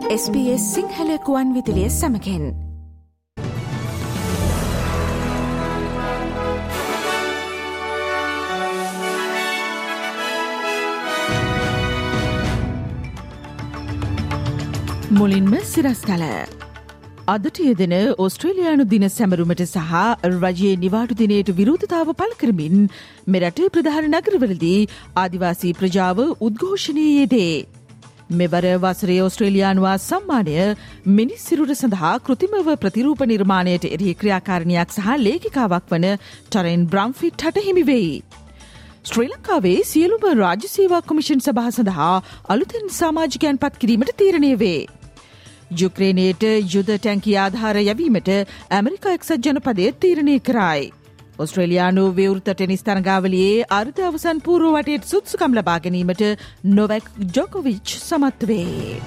SBS Sinhala කුවන් විදුලිය සමගින් මුලින්ම සිරස්තල අදට යෙදෙන ඕස්ට්‍රේලියානු දින සැමරුමට සහ රජයේ නිවාඩු දිනයට විරෝධතාව පළ කරමින් මෙරට ප්‍රධාන නගරවලදී ආදිවාසී ප්‍රජාව උද්ඝෝෂණයේ යෙදේ. මෙවර වසරේ ඕස්ට්‍රේලියානුවා සම්මානය මිනිස් සිරුර සඳහා කෘතිමව ප්‍රතිරූප නිර්මාණයට එරෙහි ක්‍රියාකාරණයක් සහ ලේඛිකාවක් වන ටරෙන් බ්‍රම්ෆිට් හට හිමි වෙයි. ශ්‍රී ලංකාවේ සියලුම රාජ්‍ය සේවා කොමිෂන් සභා සඳහා අලුතෙන් සමාජිකයන් පත් කිරීමට තීරණය වේ. යුක්‍රේනයට යුද ටැංකිය ආධාර යැවීමට ඇමරිකා එක්සත් ජනපදය තීරණය කරයි. ඔස්ට්‍රේලියානු විවෘත ටෙනිස් තරගාවලියේ අර්ධ අවසන් පූර්ව වටයට සුදුසුකම් ලබා ගැනීමට නොවැක් ජොකොවිච් සමත් වේ.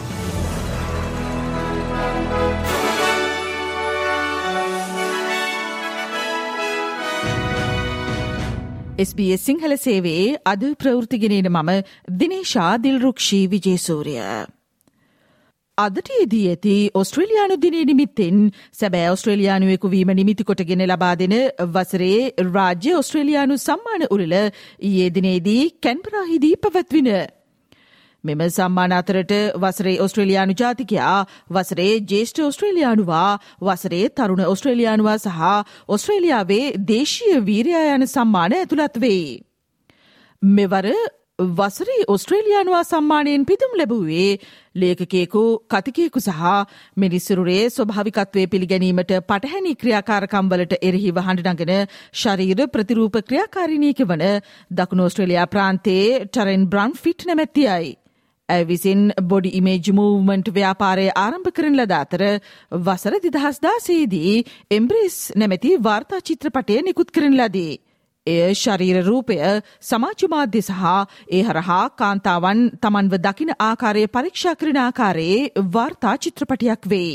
SBS සිංහල සේවයේ අද ප්‍රවෘත්තිගෙනන මම දිනේශා දිල්රුක්ෂී විජේසූරිය. අදට යෙදී ඇති ඔස්ට්‍රේලියානු දිනය නිමිත්තෙන් සැබෑ ඔස්ට්‍රේලියානුවෙකු වීම නිමිති කොටගෙන ලබා දෙන වසරේ රාජ්‍ය ඔස්ට්‍රේලියානු සම්මාන උළෙල ඊයේ දිනේදී කැන්බරාහිදී පැවැත්වින. මෙම සම්මාන අතරට වසරේ ඔස්ට්‍රේලියානු ජාතිකයා, වසරේ ජ්‍යෙෂ්ඨ ඔස්ට්‍රේලියානුවා, වසරේ තරුණ ඔස්ට්‍රේලියානුවා සහ ඔස්ට්‍රේලියාවේ දේශීය වීරයා යන සම්මාන ඇතුළත් වේ. මෙවර වසරේ ඔස්ට්‍රේලියානුවා සම්මානයෙන් පිදුම් ලැබුවේ ලේඛකයෙකු, කතිකයෙකු සහ මිනිස්සිරුරේ ස්වභාවිකත්වය පිළිගැනීමට පටහැනි ක්‍රියාකාරකම්වලට එරෙහිව හඬනගන ශරීර ප්‍රතිරූප ක්‍රියාකාරිණියක වන දකුණු ඔස්ට්‍රේලියා ප්‍රාන්තයේ ටරෙන් බ්‍රම්ෆිට් නැමැත්තියයි. ඇය විසින් බොඩි ඉමේජ් මූව්මන්ට් ව්‍යාපාරය ආරම්භ කරන ලද අතර වසර 2016දී එම්බ්‍රේස් නැමැති වාර්තා චිත්‍රපටය නිකුත් කරන ලදී. එය ශරීර රූපය, සමාජ මාධ්‍ය සහ ඒ හරහා කාන්තාවන් තමන්ව දකින ආකාරය පරීක්ෂා කරන ආකාරයේ වාර්තා චිත්‍රපටයක් වේ.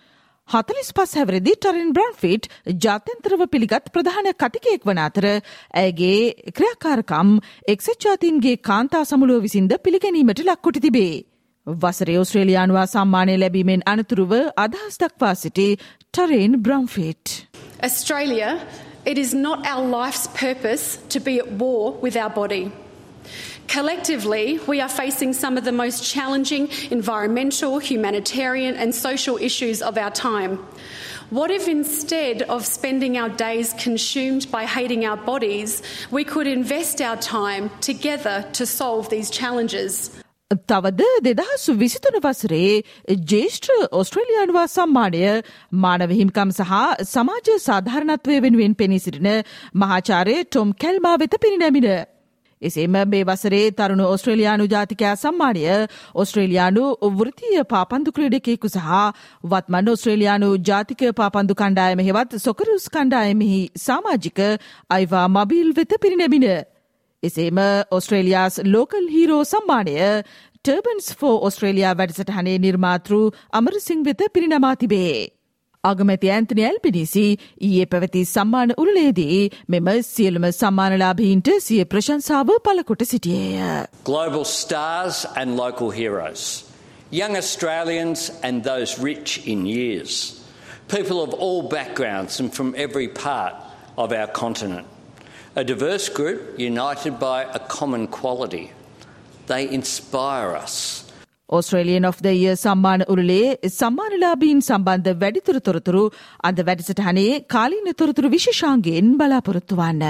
45 හැවිරිදි ටරෙන් බ්‍රම්ෆිට් ජාත්‍යන්තරව පිළිගත් ප්‍රධාන කතිකයෙක් වන අතර ඇයගේ ක්‍රියාකාරකම් එක්සත් ජාතීන්ගේ කාන්තා සමුළුව විසින්ද පිළිගැනීමට ලක්කොට තිබේ. වසරේ ඔස්ට්‍රේලියානුවා සම්මානය ලැබීමෙන් අනතුරුව අදහස් දක්වා සිටි ටරෙන් බ්‍රම්ෆිට්. Australia, it is not our life's purpose to be at war with our body. Collectively, we are facing some of the most challenging environmental, humanitarian and social issues of our time. What if instead of spending our days consumed by hating our bodies, we could invest our time together to solve these challenges? තවද 2023 වසරේ ජ්‍යෙෂ්ඨ ඔස්ට්‍රේලියානුවා සම්මානය මානව හිමිකම් සහ සමාජ සාධාරණත්වය වෙනුවෙන් පෙනී සිටින මහාචාර්ය ටොම් කැල්මා වෙත පිරිනැමින. එසේම මේ වසරේ තරුණ ඔස්ට්‍රේලියානු ජාතිකයා සම්මානය ඔස්ට්‍රේලියානු වෘත්තීය පාපන්දු ක්‍රීඩකයෙකු සහ වත්මන් ඔස්ට්‍රේලියානු ජාතික පාපන්දු කණ්ඩායම හෙවත් සොකරුස් කණ්ඩායමෙහි සමාජික අයිවා මබීල් වෙත පිරිනැමින. එසේම ඔස්ට්‍රේලියාස් ලෝකල් හීරෝ සම්මානය ටර්බන්ස් ෆෝ ඔස්ට්‍රේලියා වැඩසටහනේ නිර්මාතෘ අමරසිං වෙත පිරිනමා තිබේ. අගමැති ඇන්තනි ඇල්බනීසි ඊයේ පැවති සම්මාන උළෙලේදී මෙම සියලුම සම්මානලාභීන්ට සිය ප්‍රශංසාව පළකොට සිටියේය. Global stars and local heroes, young Australians and those rich in years, people of all backgrounds and from every part of our continent. A diverse group united by a common quality. They inspire us. Australian of the Year සම්මාන උළෙලේ සම්මානලාභීන් සම්බන්ධ වැඩිදුර තොරතුරු අද වැඩසටහනේ කාලීන තොරතුරු විශේෂාංගයෙන් බලාපොරොත්තු වන්න.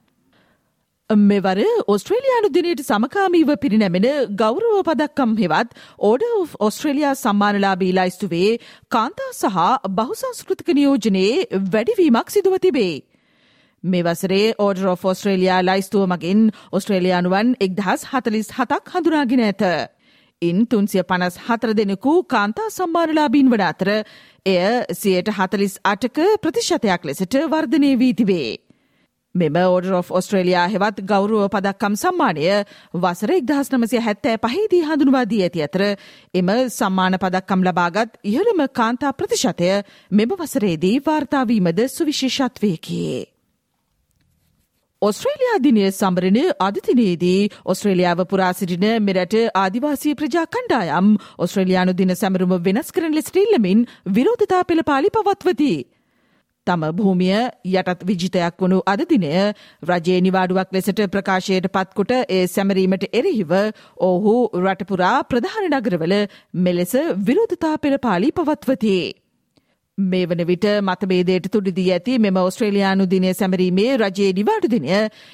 මෙවර ඔස්ට්‍රේලියානු දිනයට සමකාමීව පිරිනැමෙන ගෞරව පදක්කම් හෙවත් Order of Australia සම්මානලාභී ලයිස්තුවේ කාන්තා සහ බහුසංස්කෘතික නියෝජනයේ වැඩිවීමක් සිදුව තිබේ. මේ වසරේ Order of Australia ලයිස්තුව මගින් ඔස්ට්‍රේලියානුවන් 1047ක් හඳුනාගෙන ඇත. ඉන් 354 දෙනෙකු කාන්තා සම්මානලාභීන් වන අතර එය 48%ක ප්‍රතිශතයක් ලෙසට වර්ධනය වී තිබේ. මෙම Order of Australia හෙවත් ගෞරව පදක්කම් සම්මානය වසර 1975දී හඳුන්වා දී ඇති අතර එම සම්මාන පදක්කම් ලබාගත් ඉහළම කාන්තා ප්‍රතිශතය මෙම වසරේදී වාර්තා වීමද සුවිශේෂත්වයකි. ඔස්ට්‍රේලියා දිනය සමරන අද දිනේදී ඔස්ට්‍රේලියාව පුරා සිටින මෙරට ආදිවාසී ප්‍රජා කණ්ඩායම් ඔස්ට්‍රේලියානු දින සැමරුම වෙනස් කරන ලෙසට ඉල්ලමින් විරෝධතා පෙළපාලි පවත්වති. තම භූමිය යටත් විජිතයක් වුණු අද දිනය රජයේ නිවාඩුවක් ලෙසට ප්‍රකාශයට පත්කොට ඒ සැමරීමට එරෙහිව ඔහු රටපුරා ප්‍රධාන නගරවල මෙලෙස විරෝධතා පෙළපාලි පවත්වති. මේ වන විට මතභේදයට තුඩිදී ඇති මෙම ඔස්ට්‍රේලියානු දිනය සැමරීමේ රජයේ නිවාඩු දිනය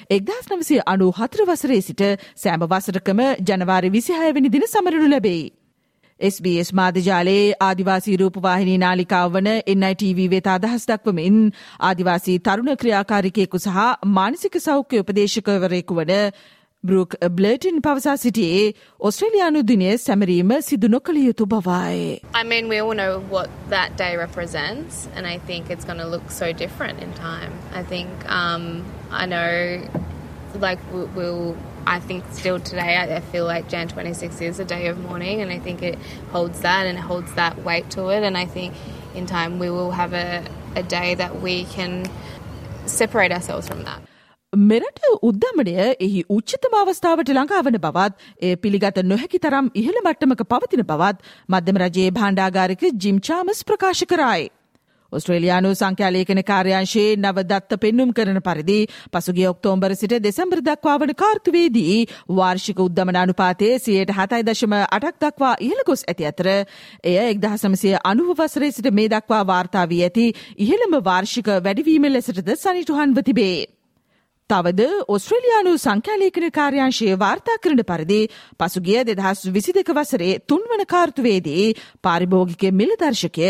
1994 වසරේ සිට සෑම වසරකම ජනවාරි 26 වෙනි දින සමරනු ලැබේ. SBS මාධ්‍යජාලයේ ආදිවාසී රූපවාහිනී නාලිකාව වන NITV වෙත අදහස් දක්වමින් ආදිවාසී තරුණ ක්‍රියාකාරිකයෙකු සහ මානසික සෞඛ්‍ය උපදේශකවරයෙකු වන බ්‍රූක් බ්ලර්ටන් පවසා සිටියේ ඔස්ට්‍රේලියානු දිනය සැමරීම සිදු නොකළ යුතු බවයි. I mean, we all know what that day represents, and I think it's going to look so different in time. I think, I know, like, I think still today, I feel like Jan 26 is a day of mourning, and I think it holds that and it holds that weight to it, and I think in time we will have a day that we can separate ourselves from that. මෙරට උද්දමනය එහි උච්චතම අවස්ථාවට ළඟාවන බවත් ඒ පිළිගත නොහැකි තරම් ඉහළ මට්ටමක පවතින බවත් මධ්‍යම රජයේ භාණ්ඩාගාරික ජිම් චාමස් ප්‍රකාශ කරයි. ඔස්ට්‍රේලියානු සංඛ්‍යාලේඛන කාර්යාංශයේ නව දත්ත පෙන්නුම් කරන පරිදි පසුගිය ඔක්තෝබර් සිට දෙසැම්බර් දක්වා වන කාර්තුවේදී වාර්ෂික උද්දමන අනුපාතය 7.8ක් දක්වා ඉහළ ගොස් ඇති අතර එය 1990 වසරේ සිට මේ දක්වා වාර්තා වී ඇති ඉහළම වාර්ෂික වැඩිවීම ලෙසටද සනිටුහන්ව තිබේ. තවද ඔස්ට්‍රේලියානු සංඛ්‍යාලේඛන කාර්යාංශය වාර්තා කරන පරිදි පසුගිය 2022 වසරේ තුන්වන කාර්තුවේදී පාරිභෝගික මිල දර්ශකය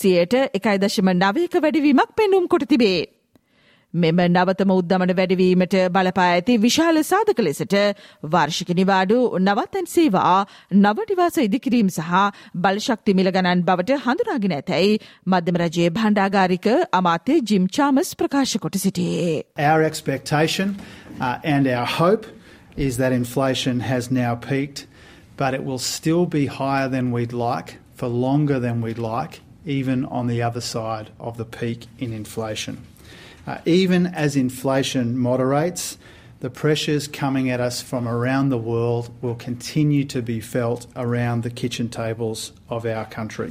1.9ක වැඩිවීමක් පෙන්නුම් කොට තිබේ. මෙම නවතම උද්දමන වැඩිවීමට බලපා ඇති විශාල සාධක ලෙසට වාර්ෂික නිවාඩු නවත්තන් සේවා නව නිවාස ඉදිකිරීම සහ බලශක්ති මිල ගණන් බවට හඳුනාගෙන ඇතැයි මධ්‍යම රජයේ භාණ්ඩාගාරික අමාත්‍ය ජිම් චාමස් ප්‍රකාශ කොට සිටියේ. Our expectation and our hope is that inflation has now peaked, but it will still be higher than we'd like for longer than we'd like, even on the other side of the peak in inflation. Even as inflation moderates, the pressures coming at us from around the world will continue to be felt around the kitchen tables of our country.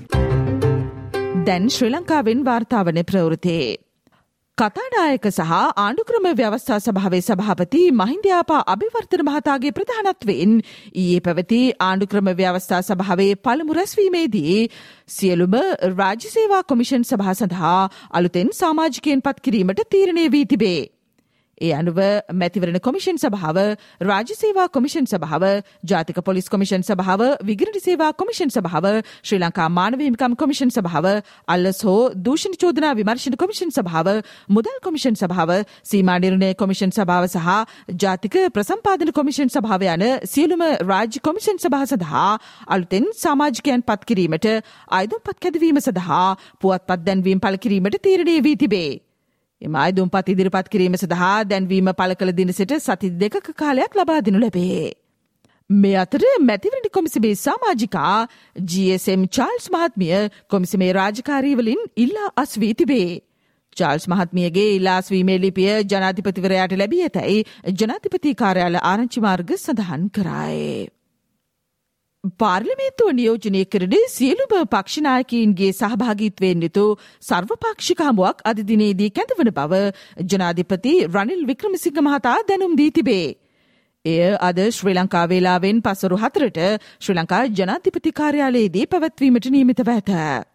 දැන් ශ්‍රී ලංකාවෙන් වාර්තාවන ප්‍රවෘත්ති. කතානායක සහ ආණ්ඩුක්‍රම ව්‍යවස්ථා සභාවේ සභාපති මහින්දයාපා අභිවර්ධන මහතාගේ ප්‍රධානත්වයෙන් ඊයේ පැවති ආණ්ඩුක්‍රම ව්‍යවස්ථා සභාවේ පළමු රැස්වීමේදී සියලුම රාජ්‍ය සේවා කොමිෂන් සභා සඳහා අලුතෙන් සමාජිකයන් පත් කිරීමට තීරණය වී තිබේ. ඒ අනුව මැතිවරණ කොමිෂන් සභාව, රාජ්‍ය සේවා කොමිෂන් සභාව, ජාතික පොලිස් කොමිෂන් සභාව, විගණන සේවා කොමිෂන් සභාව, ශ්‍රී ලංකා මානව හිමිකම් කොමිෂන් සභාව, අල්ලස් හෝ දූෂණ චෝදනා විමර්ශන කොමිෂන් සභාව, මුදල් කොමිෂන් සභාව, සීමා නිර්ණය කොමිෂන් සභාව සහ ජාතික ප්‍රසම්පාදන කොමිෂන් සභාව යන සියලුම රාජ්‍ය කොමිෂන් සභා සඳහා අලුතෙන් සමාජිකයන් පත් කිරීමට ආයුධපත් කැදවීම සඳහා පුවත්පත් දැන්වීම් පළ කිරීමට තීරණය වී තිබේ. එම ආයුධපත් ඉදිරිපත් කිරීම සඳහා දැන්වීම පළ කළ දින සිට සති 2ක කාලයක් ලබා දෙනු ලැබේ. මේ අතර මැතිවරණ කොමිසමේ සමාජිකා GSM චාල්ස් මහත්මිය කොමිසමේ රාජකාරීවලින් ඉල්ලා අස්වී තිබේ. චාල්ස් මහත්මියගේ ඉල්ලා අස්වීමේ ලිපිය ජනාධිපතිවරයාට ලැබී ඇතැයි ජනාධිපති කාර්යාල ආරංචි මාර්ග සඳහන් කරයි. පාර්ලිමේන්තුව නියෝජනය කරන සියලුම පක්ෂනායකයින්ගේ සහභාගීත්වයෙන් යුතු සර්වපාක්ෂික හමුවක් අද දිනේදී කැඳවන බව ජනාධිපති රනිල් වික්‍රමසිංහ මහතා දැනුම් දී තිබේ. එය අද ශ්‍රී ලංකා වේලාවෙන් පසරු 4ට ශ්‍රී ලංකා ජනාධිපති කාර්යාලයේදී පැවැත්වීමට නියමිතව ඇත.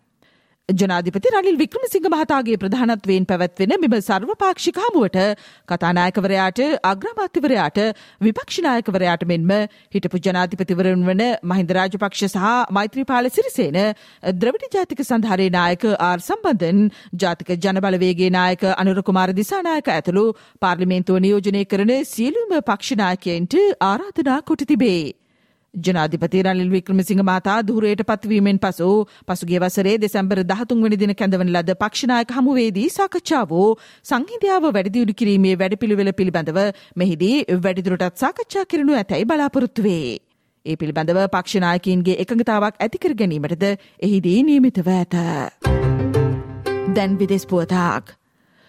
ජනාධිපති රනිල් වික්‍රමසිංහ මහතාගේ ප්‍රධානත්වයෙන් පැවැත්වෙන මෙම සර්වපාක්ෂික හමුවට කතානායකවරයාට, අග්‍රාමාත්‍යවරයාට, විපක්ෂ නායකවරයාට මෙන්ම හිටපු ජනාධිපතිවරුන් වන මහින්ද රාජපක්ෂ සහ මෛත්‍රීපාල සිරිසේන, ද්‍රවිඩ ජාතික සන්ධානයේ නායක ආර් සම්බන්ධන්, ජාතික ජනබලවේගයේ නායක අනුර කුමාර දිසානායක ඇතුළු පාර්ලිමේන්තුව නියෝජනය කරන සියලුම පක්ෂ නායකයන්ට ආරාධනා කොට තිබේ. ජනාධිපති රනිල් වික්‍රමසිංහ මහතා දුහුරයට පත්වීමෙන් පසු පසුගිය වසරේ දෙසැම්බර් 13 වෙනි දින කැඳවන ලද පක්ෂනායක හමුවේදී සාකච්ඡා වූ සංහිඳියාව වැඩිදියුණු කිරීමේ වැඩපිළිවෙල පිළිබඳව මෙහිදී වැඩිදුරටත් සාකච්ඡා කරනු ඇතැයි බලාපොරොත්තු වේ. ඒ පිළිබඳව පක්ෂනායකයින්ගේ එකඟතාවක් ඇති කර ගැනීමටද එහිදී නියමිතව ඇත. දැන් විදේශ පුවතක්.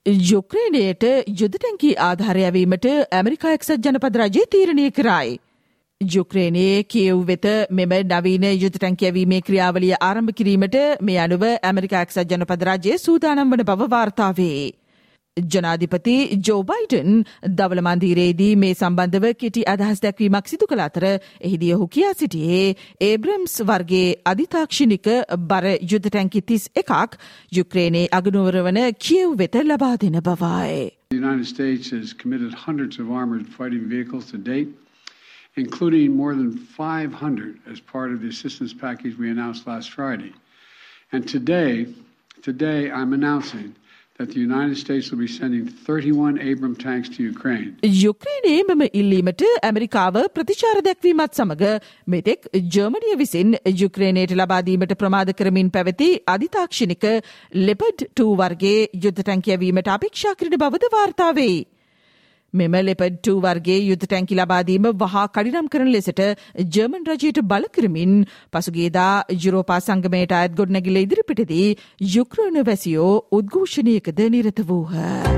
යුක්‍රේනයට යුද ටැංකි ආධාරය යැවීමට ඇමරිකා එක්සත් ජනපද රජය තීරණය කරයි. යුක්‍රේනයේ කියව් වෙත මෙම නවීන යුද ටැංකි යැවීමේ ක්‍රියාවලිය ආරම්භ කිරීමට මේ අනුව ඇමරිකා එක්සත් ජනපද රජය සූදානම් වන බව වාර්තා වේ. ජනාධිපති ජෝ බයිඩන් දවල මන්දිරයේදී මේ සම්බන්ධව කෙටි අදහස් දැක්වීමක් සිදු කළ අතර එහිදී ඔහු කියා සිටියේ ඒබ්‍රම්ස් වර්ගයේ අධිතාක්ෂණික බර යුද ටැංකි 31ක් යුක්‍රේනයේ අගනුවර වන කියව් වෙත ලබා දෙන බවයි. The United States has committed hundreds of armored fighting vehicles to date, including more than 500 as part of the assistance package we announced last Friday. And today I'm announcing that the United States will be sending 31 Abrams tanks to Ukraine. යුක්‍රේනයේ මෙම ඉල්ලීමට ඇමරිකාව ප්‍රතිචාර දැක්වීමත් සමග මෙතෙක් ජර්මනිය විසින් යුක්‍රේනයට ලබා දීමට ප්‍රමාද කරමින් පැවති අධිතාක්ෂණික ලෙපඩ් 2 වර්ගයේ යුද ටැංකිය යැවීමට අපේක්ෂා කරන බවද වාර්තා වේ. මෙම ලෙපඩ් 2 වර්ගයේ යුද ටැංකි ලබා දීම වහා කඩිනම් කරන ලෙසට ජර්මන් රජයට බල කරමින් පසුගියදා යුරෝපා සංගමයට අයත් ගොඩනැගිල්ල ඉදිරිපිටදී යුක්‍රේන වැසියෝ උද්ඝෝෂණයකද නිරත වූහ.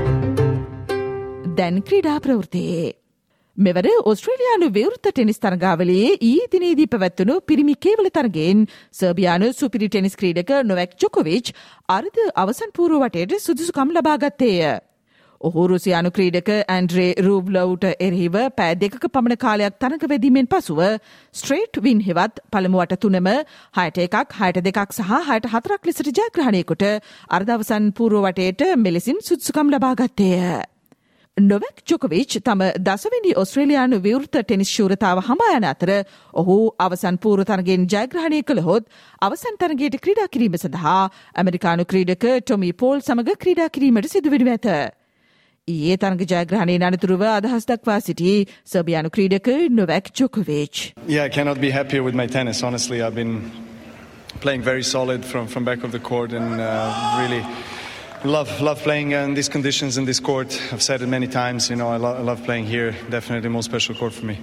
දැන් ක්‍රීඩා ප්‍රවෘත්තියේ මෙවර ඔස්ට්‍රේලියානු විවෘත ටෙනිස් තරගාවලියේ ඊයේ දිනේදී පැවැත්වුණු පිරිමි කේවල තරගයෙන් සර්බියානු සුපිරි ටෙනිස් ක්‍රීඩක නොවැක් ජොකොවිච් අර්ධ අවසන් පූර්ව වටයට සුදුසුකම් ලබා ගත්තේය. ඔහු රුසියානු ක්‍රීඩක ඇන්ඩ්‍රේ රූබ්ලව්ට එරෙහිව පෑ 2ක පමණ කාලයක් තරඟ වැදීමෙන් පසුව ස්ට්‍රේට් වින් හෙවත් පළමු වට 3ම 6-1, 6-2 සහ 6-4 ලෙසට ජයග්‍රහණය කොට අර්ධ අවසන් පූර්ව වටයට මෙලෙසින් සුදුසුකම් ලබා ගත්තේය. නොවැක් ජොකොවිච් තම දසවෙනි ඔස්ට්‍රේලියානු විවෘත ටෙනිස් ශූරතාව හඹා යන අතර ඔහු අවසන් පූර්ව තරගයෙන් ජයග්‍රහණය කළහොත් අවසන් තරගයට ක්‍රීඩා කිරීම සඳහා ඇමරිකානු ක්‍රීඩක ටොමි පෝල් සමග ක්‍රීඩා කිරීමට සිදුවෙනු ඇත. ඊයේ තරග ජයග්‍රහණයෙන් අනතුරුව අදහස් දක්වා සිටි සර්බියානු ක්‍රීඩක නොවැක් ජොකොවිච්. Yeah, I cannot be happier with my tennis. Honestly, I've been playing very solid from back of the court and really love playing in these conditions in this court. I've said it many times, you know, I love playing here. Definitely the most special court for me.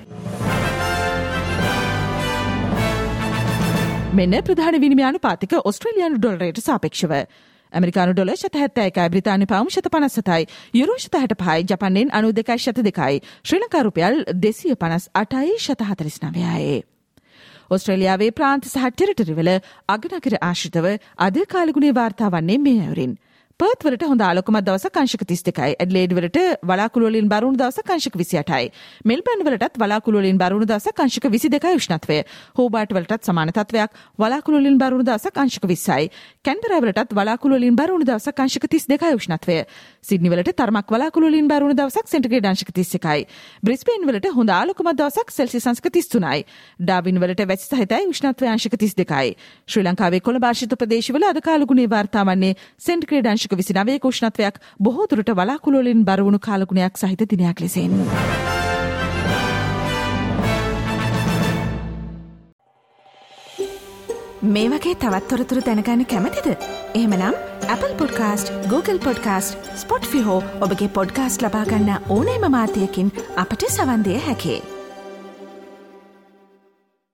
මෙන්න ප්‍රධාන විනිමය අනුපාතික ඔස්ට්‍රේලියානු ඩොලරයට සාපේක්ෂව ඇමරිකානු dollar 71යි, බ්‍රිතාන්‍ය පවුම් 157යි, euro 165යි, ජපන්යෙන් 92.2යි, ශ්‍රී ලංකා රුපියල් 258.49යි. ඔස්ට්‍රේලියාවේ ප්‍රාන්ත සහ ටෙරිටරිවල අගනගර ආශ්‍රිතව අද කාලගුණේ වාර්තා වන්නේ මේ ඇවරින්. පර්ත් වලට හොඳ ආලෝකමත් දවසක් අංශක 32යි, ඇඩ්ලේඩ් වලට වලාකුළු වලින් බරුණු දවසක් අංශක 28යි, මෙල්බර්න් වලටත් වලාකුළු වලින් බරුණු දවසක් අංශක 22යි උෂ්ණත්වය, හෝබාර්ට් වලටත් සමාන තත්වයක්, වලාකුළු වලින් බරුණු දවසක් අංශක 20යි, කැන්බරා වලටත් වලාකුළු වලින් බරුණු දවසක් අංශක 32යි උෂ්ණත්වය, සිඩ්නි වලට තරමක් වලාකුළු වලින් බරුණු දවසක් සෙන්ටිග්‍රේඩ් අංශක 31යි, බ්‍රිස්බේන් වලට හොඳ ආලෝකමත් දවසක් සෙල්සියස් අංශක 33යි, ඩාර්වින් වලට වැසි සහිතයි උෂ්ණත්වය අංශක 32යි. ශ්‍රී ලංකාවේ කොළඹ ආශ්‍රිත ප්‍රදේශවල අද කාලගුණේ වාර්තා වන්නේ සෙන්ටිග්‍රේඩ් අංශක 29ක උෂ්ණත්වයක්, බොහෝ දුරට වලාකුළු වලින් බරවුණු කාලගුණයක් සහිත දිනයක් ලෙසින්. මේ වගේ තවත් තොරතුරු දැනගන්න කැමතිද? එහෙමනම් Apple Podcast, Google Podcast, Spotify හෝ ඔබගේ පොඩ්කාස්ට් ලබා ගන්න ඕනෑම මාධ්‍යයකින් අපට සවන් දිය හැකියි.